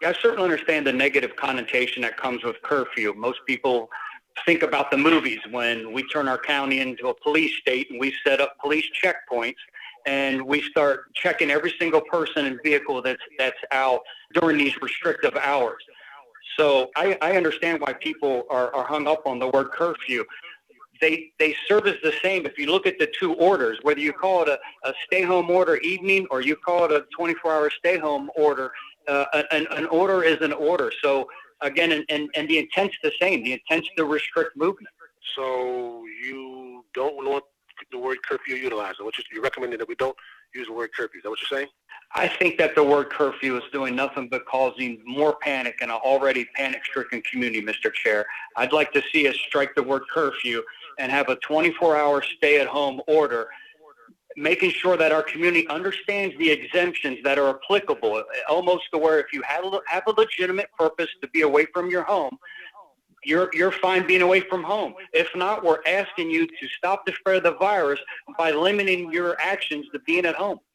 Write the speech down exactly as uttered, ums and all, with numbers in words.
I certainly understand the negative connotation that comes with curfew. Most people think about the movies when we turn our county into a police state and we set up police checkpoints and we start checking every single person and vehicle that's that's out during these restrictive hours. So I, I understand why people are, are hung up on the word curfew. They they serve as the same. If you look at the two orders, whether you call it a, a stay-home order evening or you call it a twenty-four hour stay-home order, uh, an, an order is an order. So again, and, and, and the intent's the same. The intent's to restrict movement. So you don't want the word curfew utilized. What you, you're recommending that we don't use the word curfew. Is that what you're saying? I think that the word curfew is doing nothing but causing more panic in an already panic-stricken community, Mister Chair. I'd like to see us strike the word curfew and have a twenty-four hour stay-at-home order, making sure that our community understands the exemptions that are applicable, almost to where if you have a, have a legitimate purpose to be away from your home, you're, you're fine being away from home. If not, we're asking you to stop the spread of the virus by limiting your actions to being at home.